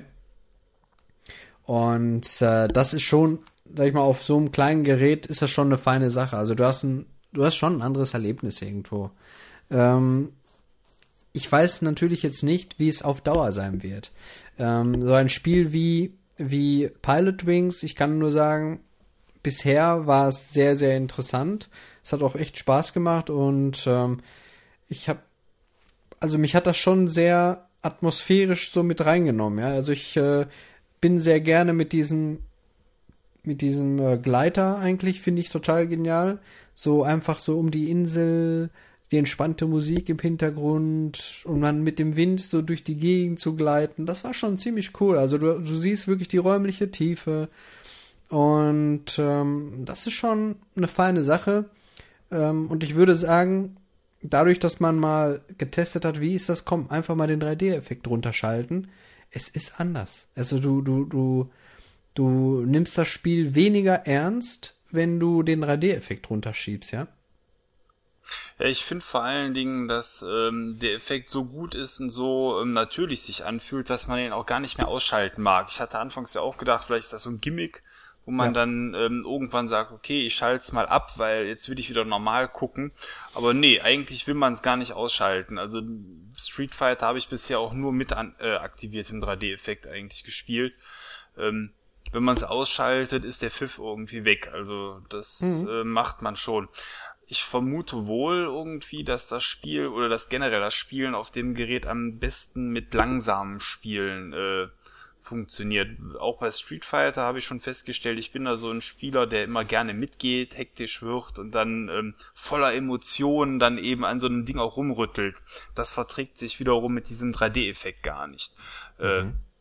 Und äh, das ist schon, sag ich mal, auf so einem kleinen Gerät ist das schon eine feine Sache. Also du hast ein, du hast schon ein anderes Erlebnis irgendwo. Ähm, ich weiß natürlich jetzt nicht, wie es auf Dauer sein wird. Ähm, so ein Spiel wie, wie Pilot Wings, ich kann nur sagen, bisher war es sehr, sehr interessant. Es hat auch echt Spaß gemacht und ähm, ich habe, also mich hat das schon sehr atmosphärisch so mit reingenommen. Ja, also ich äh, bin sehr gerne mit diesem, mit diesem äh, Gleiter eigentlich, finde ich total genial. So einfach so um die Insel, die entspannte Musik im Hintergrund und dann mit dem Wind so durch die Gegend zu gleiten. Das war schon ziemlich cool. Also du, du siehst wirklich die räumliche Tiefe und ähm, das ist schon eine feine Sache. Ähm, und ich würde sagen, dadurch, dass man mal getestet hat, wie ist das, komm, einfach mal den drei D-Effekt runterschalten. Es ist anders. Also du, du, du, du nimmst das Spiel weniger ernst, wenn du den drei D-Effekt runterschiebst, ja? Ja, ich finde vor allen Dingen, dass ähm, der Effekt so gut ist und so ähm, natürlich sich anfühlt, dass man ihn auch gar nicht mehr ausschalten mag. Ich hatte anfangs ja auch gedacht, vielleicht ist das so ein Gimmick, wo man Ja. dann ähm, irgendwann sagt, okay, ich schalte es mal ab, weil jetzt will ich wieder normal gucken. Aber nee, eigentlich will man es gar nicht ausschalten. Also Street Fighter habe ich bisher auch nur mit an, äh, aktiviertem drei D-Effekt eigentlich gespielt. Ähm, wenn man es ausschaltet, ist der Pfiff irgendwie weg. Also das Mhm. äh, macht man schon. Ich vermute wohl irgendwie, dass das Spiel oder das generell das Spielen auf dem Gerät am besten mit langsamen Spielen äh, funktioniert. Auch bei Street Fighter habe ich schon festgestellt, ich bin da so ein Spieler, der immer gerne mitgeht, hektisch wird und dann ähm, voller Emotionen dann eben an so einem Ding auch rumrüttelt. Das verträgt sich wiederum mit diesem drei D-Effekt gar nicht. Mhm. Äh,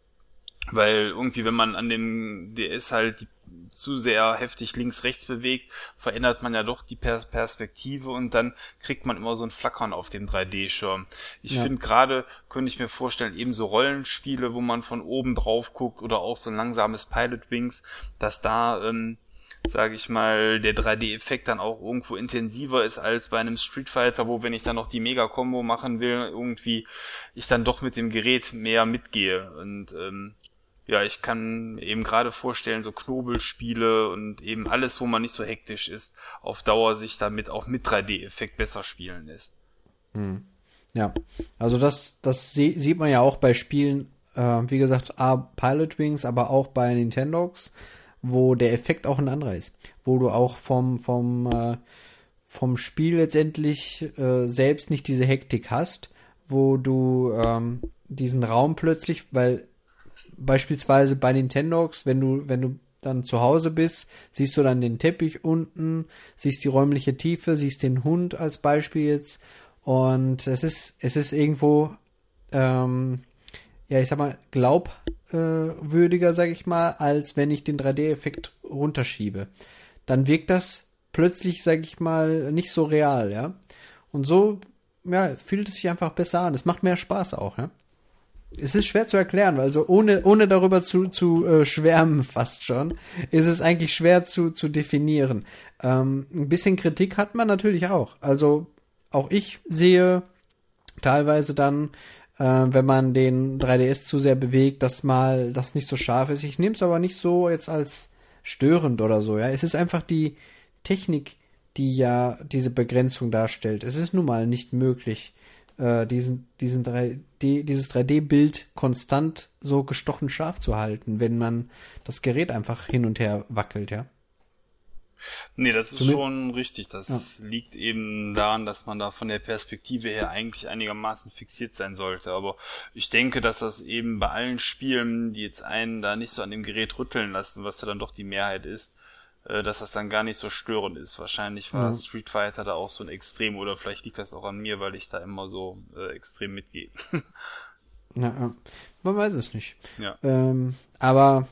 weil irgendwie, wenn man an dem D S halt die zu sehr heftig links-rechts bewegt, verändert man ja doch die Pers- Perspektive und dann kriegt man immer so ein Flackern auf dem drei D-Schirm. Ich ja. finde gerade, könnte ich mir vorstellen, eben so Rollenspiele, wo man von oben drauf guckt oder auch so ein langsames Pilot Wings, dass da, ähm, sage ich mal, der drei D-Effekt dann auch irgendwo intensiver ist als bei einem Street Fighter, wo, wenn ich dann noch die Mega-Kombo machen will, irgendwie ich dann doch mit dem Gerät mehr mitgehe und ähm, ja, ich kann eben gerade vorstellen, so Knobelspiele und eben alles, wo man nicht so hektisch ist, auf Dauer sich damit auch mit drei D-Effekt besser spielen lässt. Hm. Ja, also das, das sie- sieht man ja auch bei Spielen, äh, wie gesagt, A, Pilot Wings, aber auch bei Nintendogs, wo der Effekt auch ein anderer ist. Wo du auch vom, vom, äh, vom Spiel letztendlich äh, selbst nicht diese Hektik hast, wo du ähm, diesen Raum plötzlich, weil beispielsweise bei Nintendogs, wenn du, wenn du dann zu Hause bist, siehst du dann den Teppich unten, siehst die räumliche Tiefe, siehst den Hund als Beispiel jetzt und es ist, es ist irgendwo, ähm, ja, ich sag mal, glaubwürdiger, sag ich mal, als wenn ich den drei D-Effekt runterschiebe. Dann wirkt das plötzlich, sag ich mal, nicht so real, ja. Und so, ja, fühlt es sich einfach besser an. Es macht mehr Spaß auch, ja. Es ist schwer zu erklären, weil so ohne, ohne darüber zu, zu äh, schwärmen fast schon, ist es eigentlich schwer zu, zu definieren. Ähm, ein bisschen Kritik hat man natürlich auch. Also auch ich sehe teilweise dann, äh, wenn man den drei D S zu sehr bewegt, dass mal das nicht so scharf ist. Ich nehme es aber nicht so jetzt als störend oder so. Ja, es ist einfach die Technik, die ja diese Begrenzung darstellt. Es ist nun mal nicht möglich, äh, diesen, diesen drei D, dieses drei D-Bild konstant so gestochen scharf zu halten, wenn man das Gerät einfach hin und her wackelt, ja. Nee, das ist Somit, schon richtig. Das ja. liegt eben daran, dass man da von der Perspektive her eigentlich einigermaßen fixiert sein sollte. Aber ich denke, dass das eben bei allen Spielen, die jetzt einen da nicht so an dem Gerät rütteln lassen, was ja dann doch die Mehrheit ist, dass das dann gar nicht so störend ist. Wahrscheinlich war ja. Street Fighter da auch so ein Extrem, oder vielleicht liegt das auch an mir, weil ich da immer so äh, extrem mitgehe. Ja, man weiß es nicht. Ja. Ähm, aber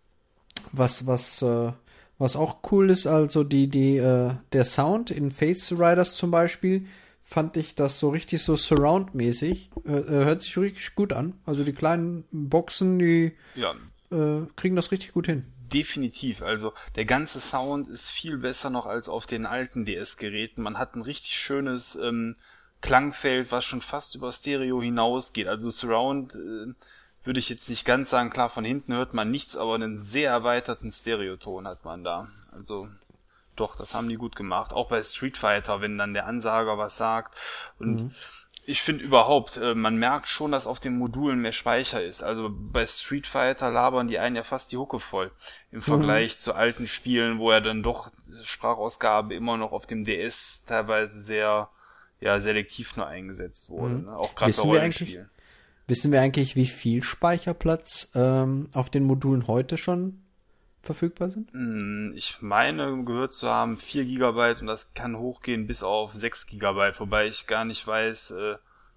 was, was, äh, was auch cool ist, also die, die, äh, der Sound in Face Riders zum Beispiel, fand ich das so richtig so Surround-mäßig. Äh, hört sich richtig gut an. Also die kleinen Boxen, die ja. äh, kriegen das richtig gut hin. Definitiv, also der ganze Sound ist viel besser noch als auf den alten D S-Geräten. Man hat ein richtig schönes ähm, Klangfeld, was schon fast über Stereo hinausgeht. Also Surround äh, würde ich jetzt nicht ganz sagen, klar, von hinten hört man nichts, aber einen sehr erweiterten Stereoton hat man da. Also doch, das haben die gut gemacht. Auch bei Street Fighter, wenn dann der Ansager was sagt. Und mhm. ich finde überhaupt, äh, man merkt schon, dass auf den Modulen mehr Speicher ist. Also bei Street Fighter labern die einen ja fast die Hucke voll. Im Vergleich mhm. zu alten Spielen, wo ja dann doch Sprachausgabe immer noch auf dem D S teilweise sehr ja selektiv nur eingesetzt wurde. Mhm. Ne? Auch gerade bei Rollenspielen. Wissen wir eigentlich, wie viel Speicherplatz ähm, auf den Modulen heute schon verfügbar sind? Ich meine, gehört zu haben vier Gigabyte und das kann hochgehen bis auf sechs Gigabyte, wobei ich gar nicht weiß, äh,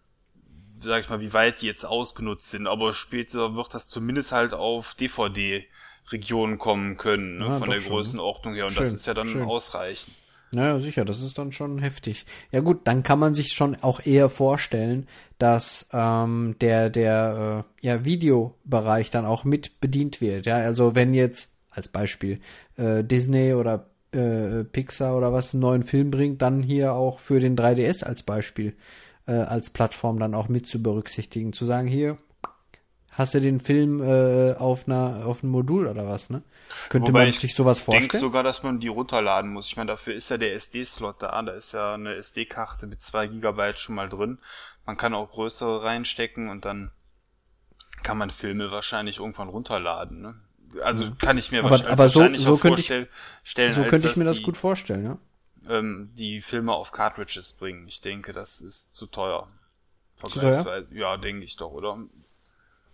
sag ich mal, wie weit die jetzt ausgenutzt sind, aber später wird das zumindest halt auf D V D-Regionen kommen können, ne, ja, von der schon. Größenordnung her, und schön, das ist ja dann schön. ausreichend. Naja, sicher, das ist dann schon heftig. Ja gut, dann kann man sich schon auch eher vorstellen, dass ähm, der der äh, ja Videobereich dann auch mit bedient wird. Ja, also wenn jetzt als Beispiel äh, Disney oder äh, Pixar oder was einen neuen Film bringt, dann hier auch für den drei D S als Beispiel äh, als Plattform dann auch mit zu berücksichtigen, zu sagen, hier hast du den Film äh, auf einer auf einem Modul oder was, ne? Könnte Wobei man sich sowas vorstellen? Ich denke sogar, dass man die runterladen muss. Ich meine, dafür ist ja der S D-Slot da. Da ist ja eine S D-Karte mit zwei Gigabyte schon mal drin. Man kann auch größere reinstecken und dann kann man Filme wahrscheinlich irgendwann runterladen, ne? Also kann ich mir aber, wahrscheinlich, aber so, wahrscheinlich so könnte vorstellen, ich, so könnte ich mir das die, gut vorstellen, ja. Ähm, die Filme auf Cartridges bringen. Ich denke, das ist zu teuer. Zu teuer? Ja, denke ich doch, oder?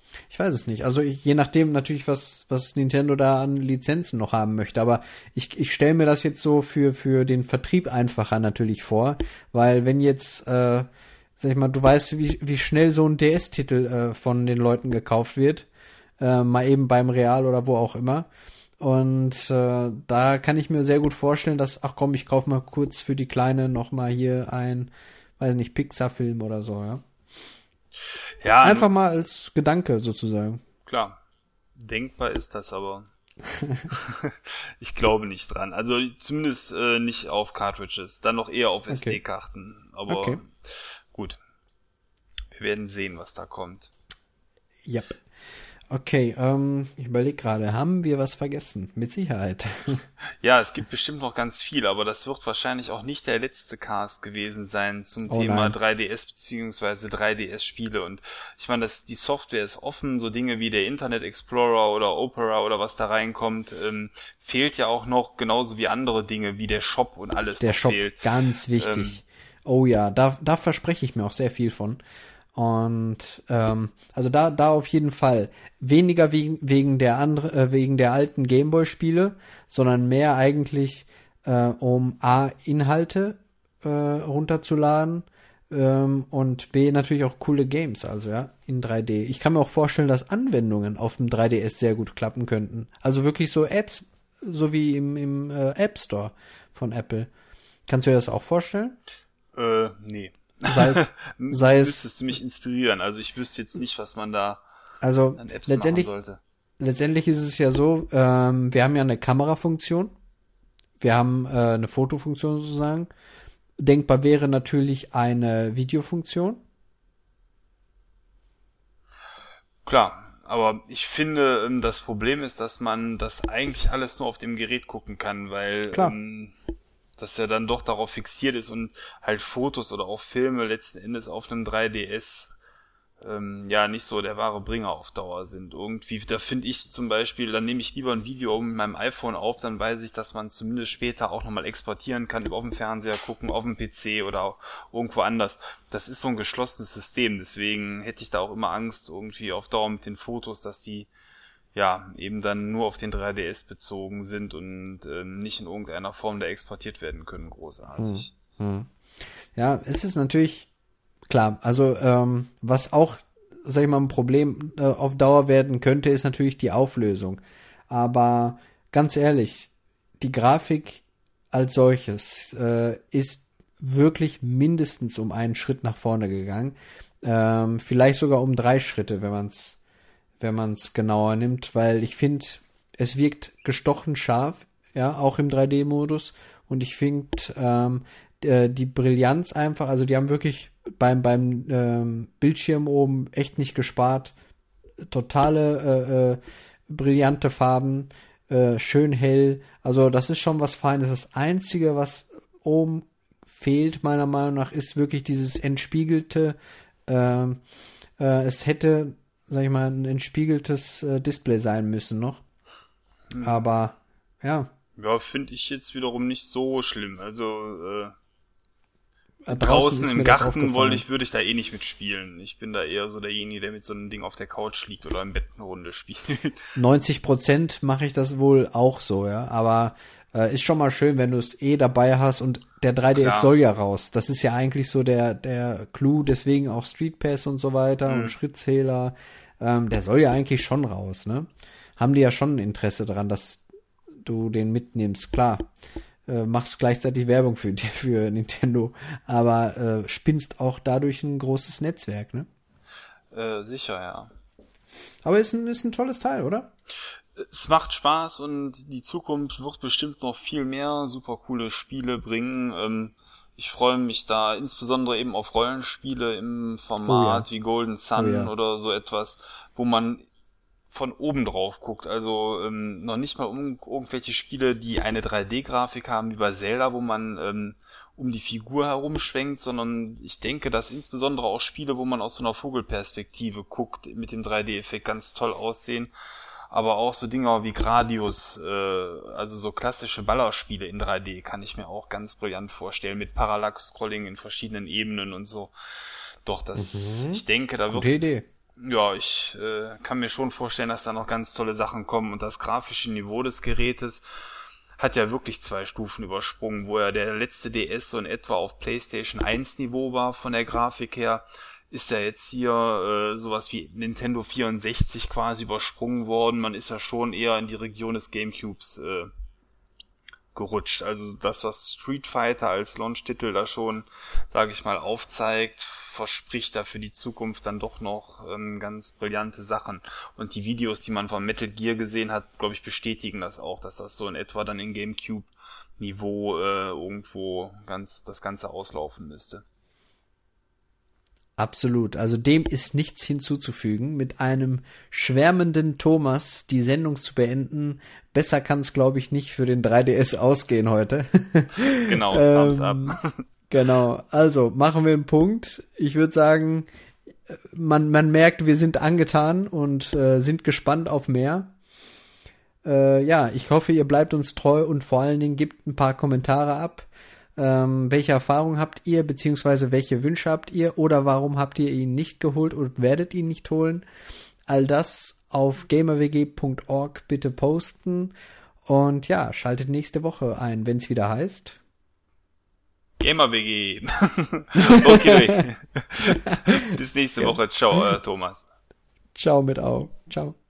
Ich weiß es nicht. Also ich, je nachdem natürlich, was, was Nintendo da an Lizenzen noch haben möchte. Aber ich, ich stelle mir das jetzt so für, für den Vertrieb einfacher natürlich vor. Weil wenn jetzt, äh, sag ich mal, du weißt, wie, wie schnell so ein D S-Titel äh, von den Leuten gekauft wird. Äh, mal eben beim Real oder wo auch immer. Und äh, da kann ich mir sehr gut vorstellen, dass, ach komm, ich kauf mal kurz für die Kleine noch mal hier ein, weiß nicht, Pixar-Film oder so, ja. Ja, Einfach mal als Gedanke sozusagen. Klar, denkbar ist das, aber ich glaube nicht dran. Also zumindest äh, nicht auf Cartridges, dann noch eher auf Okay. S D-Karten. Aber Okay. gut, wir werden sehen, was da kommt. Yep. Okay, ähm, ich überlege gerade, haben wir was vergessen? Mit Sicherheit. Ja, es gibt bestimmt noch ganz viel, aber das wird wahrscheinlich auch nicht der letzte Cast gewesen sein zum Oh Thema nein. drei D S beziehungsweise drei D S-Spiele. Und ich meine, das, die Software ist offen, so Dinge wie der Internet Explorer oder Opera oder was da reinkommt, ähm, fehlt ja auch noch, genauso wie andere Dinge wie der Shop und alles Der noch Shop, fehlt. ganz wichtig. Oh ja, da, da verspreche ich mir auch sehr viel von. Und ähm, also da, da auf jeden Fall. Weniger wegen, wegen der andere, äh, wegen der alten Gameboy-Spiele, sondern mehr eigentlich, äh, um A, Inhalte äh, runterzuladen, ähm, und B, natürlich auch coole Games, also ja, in drei D. Ich kann mir auch vorstellen, dass Anwendungen auf dem drei D S sehr gut klappen könnten. Also wirklich so Apps, so wie im, im äh, App Store von Apple. Kannst du dir das auch vorstellen? Äh, nee. Sei es, sei es, Müsstest du mich inspirieren. Also ich wüsste jetzt nicht, was man da also an Apps letztendlich, machen sollte. letztendlich ist es ja so, ähm, wir haben ja eine Kamerafunktion, wir haben äh, eine Fotofunktion sozusagen. Denkbar wäre natürlich eine Videofunktion. Klar, aber ich finde, ähm, das Problem ist, dass man das eigentlich alles nur auf dem Gerät gucken kann, weil Klar. ähm, das ja dann doch darauf fixiert ist und halt Fotos oder auch Filme letzten Endes auf einem drei D S ähm, ja nicht so der wahre Bringer auf Dauer sind. Irgendwie, da finde ich zum Beispiel, dann nehme ich lieber ein Video mit meinem iPhone auf, dann weiß ich, dass man zumindest später auch nochmal exportieren kann, auf dem Fernseher gucken, auf dem P C oder auch irgendwo anders. Das ist so ein geschlossenes System, deswegen hätte ich da auch immer Angst irgendwie auf Dauer mit den Fotos, dass die ja eben dann nur auf den drei D S bezogen sind und ähm, nicht in irgendeiner Form da exportiert werden können, großartig. Hm. Ja, es ist natürlich klar, also ähm, was auch, sag ich mal, ein Problem äh, auf Dauer werden könnte, ist natürlich die Auflösung. Aber ganz ehrlich, die Grafik als solches äh, ist wirklich mindestens um einen Schritt nach vorne gegangen. Ähm, vielleicht sogar um drei Schritte, wenn man es wenn man es genauer nimmt, weil ich finde, es wirkt gestochen scharf, ja, auch im drei D-Modus. Und ich finde ähm, äh, die Brillanz einfach, also die haben wirklich beim beim ähm, Bildschirm oben echt nicht gespart. Totale äh, äh, brillante Farben, äh, schön hell. Also das ist schon was Feines. Das Einzige, was oben fehlt, meiner Meinung nach, ist wirklich dieses entspiegelte. Äh, äh, es hätte, sag ich mal, ein entspiegeltes äh, Display sein müssen noch. Hm. Aber ja. Ja, finde ich jetzt wiederum nicht so schlimm. Also äh, Draußen, draußen ist im mir das Garten aufgefallen. wollte ich, würde ich da eh nicht mitspielen. Ich bin da eher so derjenige, der mit so einem Ding auf der Couch liegt oder im Bett eine Runde spielt. neunzig Prozent mache ich das wohl auch so, ja. Aber äh, ist schon mal schön, wenn du es eh dabei hast und der drei D S Klar. soll ja raus. Das ist ja eigentlich so der der Clou, deswegen auch Street Pass und so weiter Mhm. und Schrittzähler. Ähm, der soll ja eigentlich schon raus, ne? Haben die ja schon ein Interesse daran, dass du den mitnimmst, klar. Äh, machst gleichzeitig Werbung für die- für Nintendo, aber äh, spinnst auch dadurch ein großes Netzwerk, ne? äh, sicher, ja. Aber ist ein, ist ein tolles Teil, oder? Es macht Spaß und die Zukunft wird bestimmt noch viel mehr super coole Spiele bringen. Ähm, ich freue mich da insbesondere eben auf Rollenspiele im Format Oh wie Golden Sun Oh ja. oder so etwas, wo man von oben drauf guckt. Also ähm, noch nicht mal um irgendwelche Spiele, die eine drei D-Grafik haben, wie bei Zelda, wo man ähm, um die Figur herumschwenkt, sondern ich denke, dass insbesondere auch Spiele, wo man aus so einer Vogelperspektive guckt, mit dem drei D-Effekt ganz toll aussehen. Aber auch so Dinger wie Gradius, äh, also so klassische Ballerspiele in drei D, kann ich mir auch ganz brillant vorstellen, mit Parallax-Scrolling in verschiedenen Ebenen und so. Doch, das, Mhm. ich denke, da wird Gute Idee. Ja, ich äh, kann mir schon vorstellen, dass da noch ganz tolle Sachen kommen und das grafische Niveau des Gerätes hat ja wirklich zwei Stufen übersprungen, wo ja der letzte D S so in etwa auf PlayStation eins Niveau war von der Grafik her, ist ja jetzt hier äh, sowas wie Nintendo vierundsechzig quasi übersprungen worden. Man ist ja schon eher in die Region des Gamecubes äh, gerutscht. Also das, was Street Fighter als Launch-Titel da schon, sage ich mal, aufzeigt, verspricht da für die Zukunft dann doch noch ähm, ganz brillante Sachen. Und die Videos, die man von Metal Gear gesehen hat, glaube ich, bestätigen das auch, dass das so in etwa dann in Gamecube-Niveau äh, irgendwo ganz das Ganze auslaufen müsste. Absolut. Also dem ist nichts hinzuzufügen. Mit einem schwärmenden Thomas die Sendung zu beenden. Besser kann es, glaube ich, nicht für den drei D S ausgehen heute. Genau, thumbs up. Genau. Also machen wir einen Punkt. Ich würde sagen, man, man merkt, wir sind angetan und äh, sind gespannt auf mehr. Äh, ja, ich hoffe, ihr bleibt uns treu und vor allen Dingen gebt ein paar Kommentare ab. Ähm, welche Erfahrungen habt ihr, beziehungsweise welche Wünsche habt ihr oder warum habt ihr ihn nicht geholt und werdet ihn nicht holen? All das auf gamerwg punkt org bitte posten und ja, schaltet nächste Woche ein, wenn es wieder heißt GamerWG. Okay. Bis nächste Woche. Ciao, euer Thomas. Ciao mit Au. Ciao.